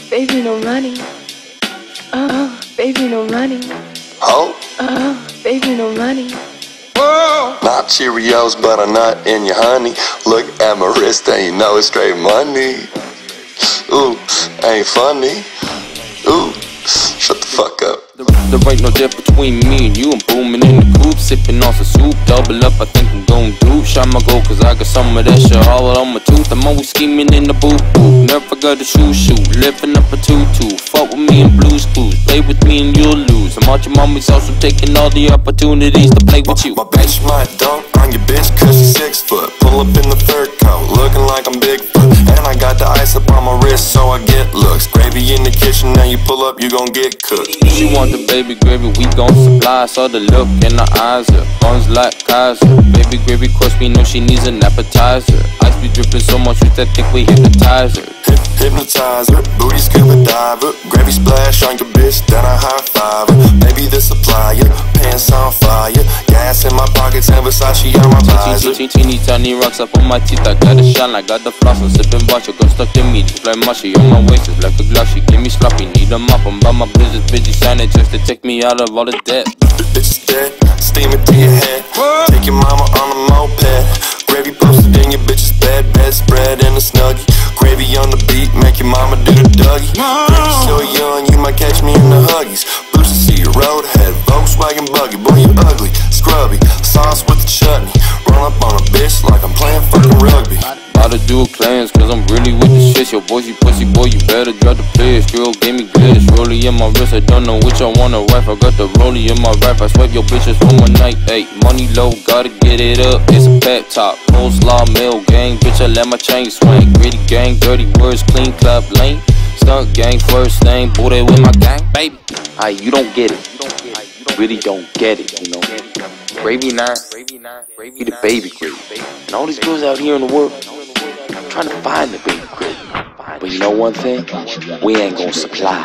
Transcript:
baby, no money. Baby, no money. Oh? Baby, no money. Not Cheerios, but a nut in your honey. Look at my wrist and you know it's straight money. Ooh, ain't funny. Ooh, shut the fuck up. There ain't no difference between me and you. I'm booming in the coupe, sipping on some soup. Double up, I think I'm gon' do. Shot my goal, cause I got some of that shit all on my tooth. I'm always scheming in the booth. Never got a shoe. Lifting up a tutu. Fuck with me in Blue's Clues. Play with me and you'll lose. I'm out your mommy's house, I'm taking all the opportunities to play with you. My bitch might dunk on your bitch cause she's 6 foot. Pull up in the fur coat, looking like I'm Bigfoot. And I got the ice up on my wrist so I get looks. Gravy in the kitchen, now you pull up, you gon' get cooked. She want the baby gravy, we gon' supply. Saw the look in her eyes, her buns like Kaiser. Baby gravy, course we know she needs an appetizer. Ice be dripping so much with that think we hypnotize her. Hypnotizer, booty scuba diver. Gravy splash on your bitch, then I high five her. Baby the supplier, pants on fire. Gas in my pockets and Versace on my visor. Teeny tiny rocks up on my teeth, I gotta shine, I got the floss. I'm sipping vodka, got stuck in me, just like mushy. On my waist, it's like a gloss, she give me sloppy. Need a mop, I'm by my business, busy shining just to take me out of all the debt. Bitch is dead, steam it to your head. Take your mama on a moped. Gravy posted in your bitch's bed, bedspread and a snuggie. Gravy on the beat, make your mama do the Dougie. Gravy so young, you might catch me in the Huggies. Boots to see your roadhead, Volkswagen buggy. Boy, you ugly, scrubby, sauce with the chutney. Run up on a bitch like I'm playing fucking rugby. About to do a cleanse, cause I'm really with the shit. Yo, boy, you pussy boy, you better drop the players. Girl gave me glitters, rollie in my wrist. I don't know which I wanna wife. I got the rollie in my rap. I swipe your bitches for one night. Ayy, money low, gotta get it up. It's a pep top, coleslaw, mill gang. Bitch, I let my chain swing. Gritty gang, dirty words, clean club lane. Stunt gang, first name, booty with my gang, baby. Aight, you don't get it. You really don't get it, you know. Gravy 9, Gravy the baby gravy. And all these girls out here in the world, I'm trying to find the baby gravy. But you know one thing? We ain't gonna supply.